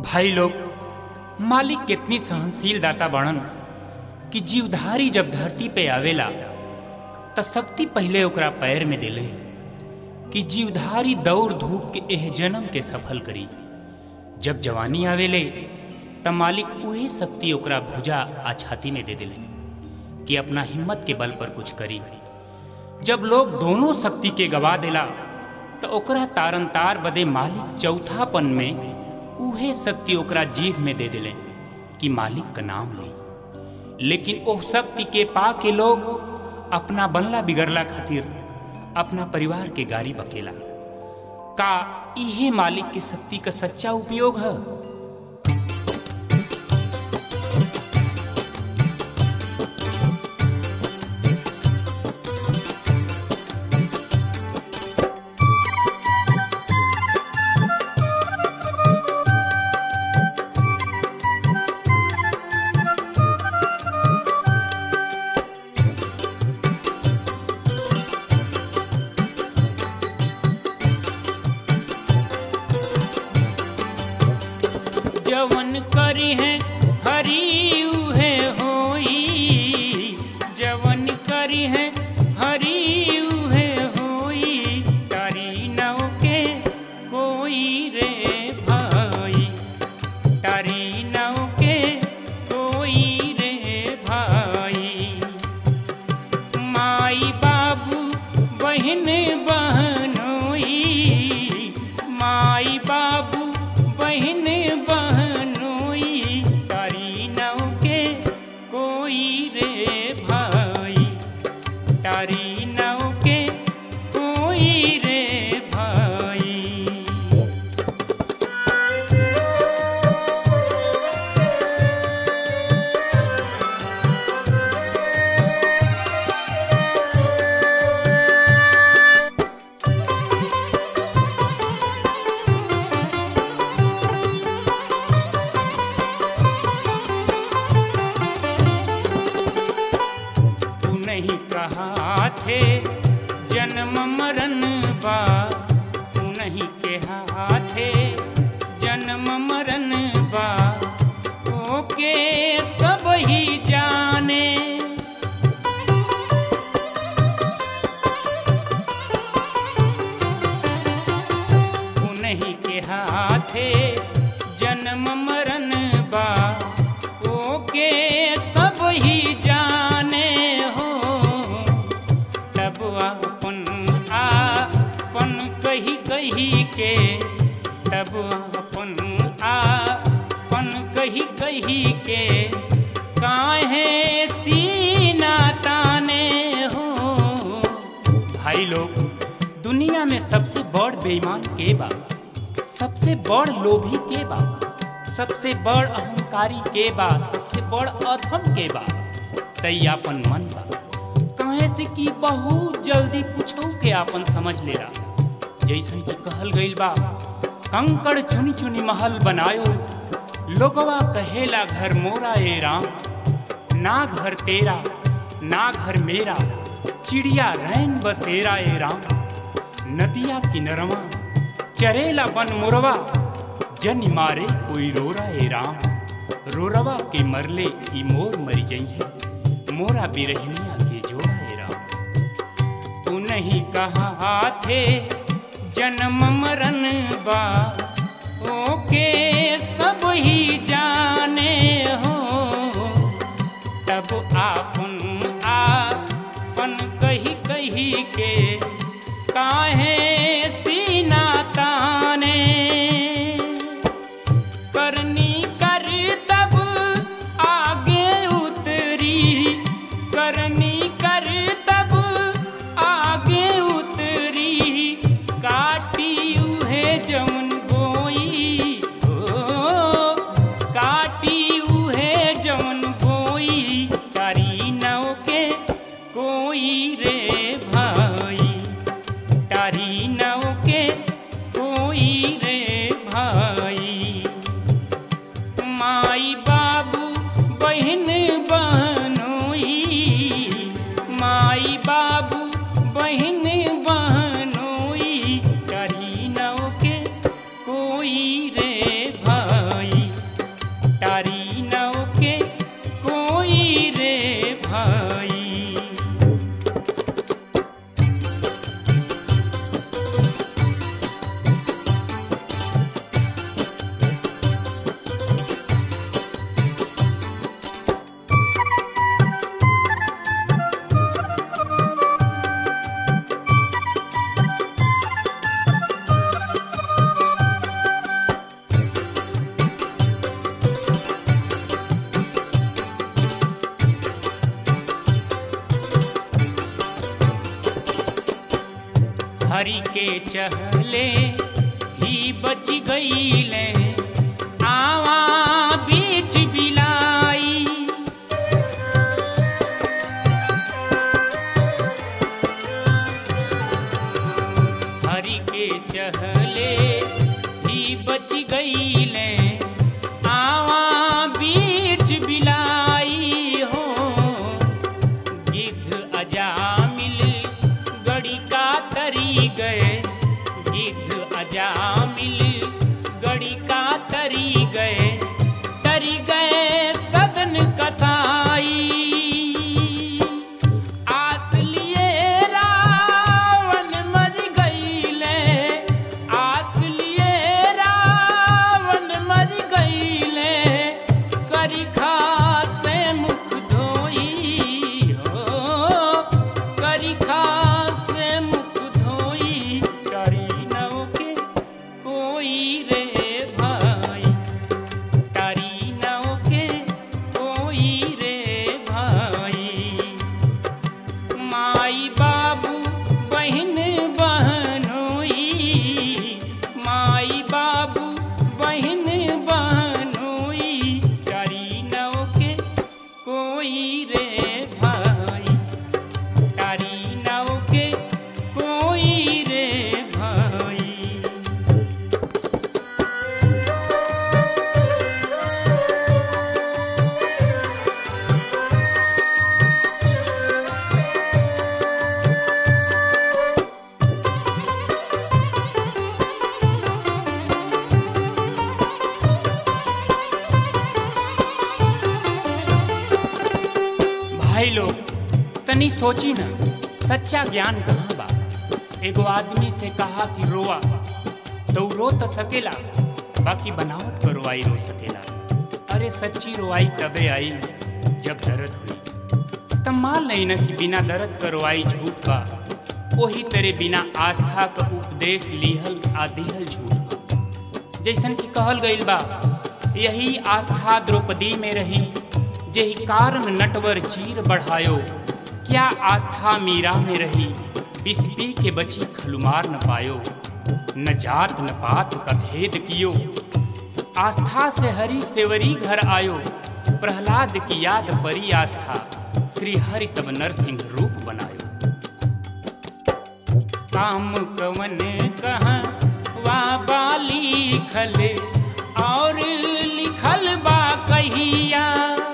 भाई लोग, मालिक कितनी सहनशील दाता बाणन कि जीवधारी जब धरती पे आवेला त शक्ति पहले ओकरा पैर में देले कि जीवधारी दौड़ धूप के एह जन्म के सफल करी। जब जवानी आवेले त मालिक उहे शक्ति ओकरा भुजा आ छाती में दे देले कि अपना हिम्मत के बल पर कुछ करी। जब लोग दोनों शक्ति के गवा देला तो ओकरा तारन तार बदे मालिक चौथापन में उहे शक्ति ओकरा जीभ में दे दिले कि मालिक का नाम ले। लेकिन ओह शक्ति के पा के लोग अपना बनला बिगड़ला खातिर अपना परिवार के गारी बकेला। का इहे मालिक के शक्ति का सच्चा उपयोग है? जवन करी है हरि उहे होई, जवन करी है हरि उहे होई, तारी नौ के कोई रे भाई, तारी नौ के कोई रे भाई। माई बाबू बहन बहनोई, माई बाबू बहन बहनोई, तारी नौ के कोई रे भाई, तारी नौ के कोई रे भाई। नहीं कहा थे जन्म मरण बा, तू नहीं कहा थे जन्म मरण बा, ओके सब ही जाने। तू नहीं कहा थे जन्म मरण बा, ओके सब ही जाने हो। तब आपन कही कही के, तब आपन कही के, काहे सीना ताने हो। भाई लोग, दुनिया में सबसे बड़ बेईमान के बा? सबसे बड़ लोभी के बा? सबसे बड़ अहंकारी के बा? सबसे बड़ अधम के बा? तैयापन मन बा। कहे से कि बहुत जल्दी कुछ के आपन समझ लेला। जैसन कि कहल गईल बा, कंकड़ चुनी चुनी महल बनायो, लोगवा कहेला घर मोरा ए राम। ना घर तेरा ना घर मेरा, चिड़िया रैन बसेरा ए राम। नदिया किनरवा चरेला बन मोरवा, जन मारे कोई रोरा ए राम। रोरवा के मरले ई मोर मरी जइहे, मोरा बिरहनिया के जोड़ा ए राम। तू नहीं कहा थे जन्म मरण बा, ओके सब ही जाने हो। तब आपन कही कही के, काहे सीना ताने। करनी कर तब आगे उतरी, करनी कर तब आगे उतरी, काटी उहे जवन बोई, ओ काटी उहे जवन बोई, तारी नौ के कोई रे भाई, तारी के चहले ही बच गईले आवा बीच बिलाई। हरि के चहले ही बच गईले आवा बीच बिलाई हो। गिद्ध अजामिल गड़ी का तरी गए, गिद्ध अजामिल गड़ी का तरी गए सदन कसाई। आस लिए रावण मर गईले, आस लिए रावण मर गईले करी खासे मुख धोई हो, करी खासे मुख धोई। करी नौ के कोई रे भाई, करी नौ के कोई रे भाई। माई बाबू बहन बहनोई, माई बाबू बहन बहनोई। करी नौ के कोई रे भाई, करी नौ के कोई रे भाई। भाई लोग तनी सोची ना, सच्चा ज्ञान कहाँ बा। एगो आदमी से कहा कि रोआ तो रो तो सकेला, बाकी बनावट पर रोआई रो सकेला। अरे सच्ची रोआई तबे आई जब दर्द हुई। तब मान नहीं ना कि बिना दर्द का रोआई झूठ बा, वही तेरे बिना आस्था का उपदेश लिहल आदिहल झूठ बा। जैसन कि कहल गईल बा, यही आस्था द्रौपदी में रही, जेहि कारण नटवर चीर बढ़ायो। क्या आस्था मीरा में रही, विष पी के बची खलुमार न पायो। न जात न पात का भेद कियो, आस्था से हरि सेवरी घर आयो। प्रहलाद की याद परी आस्था, श्री हरि तब नरसिंह रूप बनायो। काम कवन कहाँ वा बाली खले, और लिखल बा कहिया।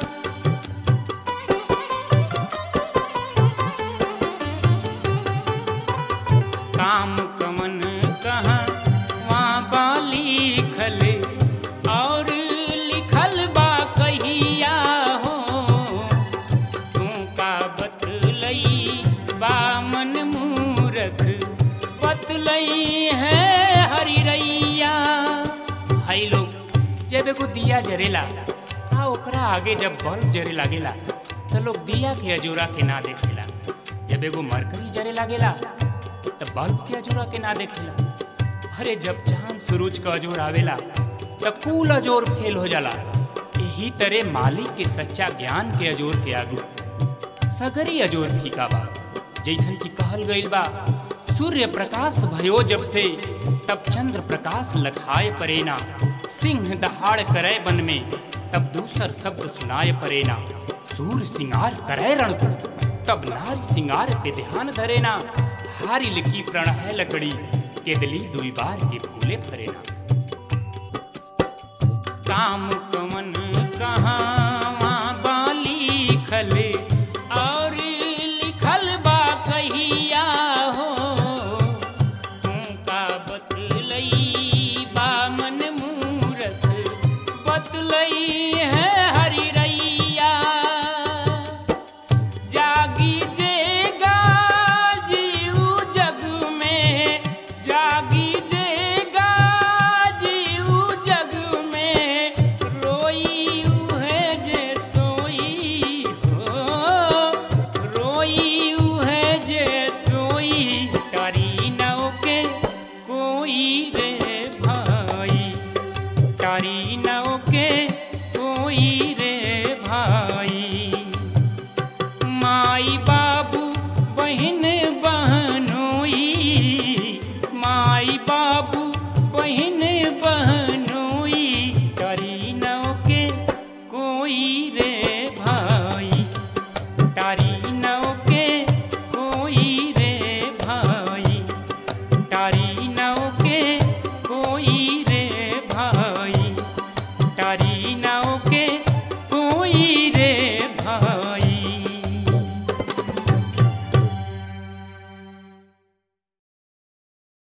काम कवन कहाँ वहाँ बाली खले, और लिखल बा कहिया हो। तू का बतलई बा मन मूरख, बतलई है हरि रैया। भाई लोग जब एगो दिया जरेला आ ओकरा आगे जब बल्ब जरे लागेला तो लोग दिया के अजूरा के ना देखेला। जब एगो मरकरी जरे लागेला तब बल्ब के अजूरा के ना देखेला। अरे जब चांद सूरज का अजोर आवेला तब कुल अजोर फेल हो जाला। यही तरह मालिक के सच्चा ज्ञान के अजोर के आगे सगरी अजोर फीका बा। जैसन की कहल गईल बा, सूर्य प्रकाश भयो जब से तब चंद्र प्रकाश लखाए परेना। सिंह दहाड़ करे वन में तब दूसर शब्द सुनाए परेना। सूर्य सिंगार करे रण को तब नारी सिंगार पे ध्यान धरेना। हारी लिखी प्रण है लकड़ी केदली दुई बार के फूले फरेना। काम कवन कहाँ बाली खले, और लिखल बा कहिया हो। तू का बतलई बा मन मूरख, बतलई है हरि रैया। जागी जेगा जीव जग में, जागी जेगा जीव जग में। रोई है जे सोई हो, रोई है जे सोई। करी नौ के कोई रे बाबू बहिन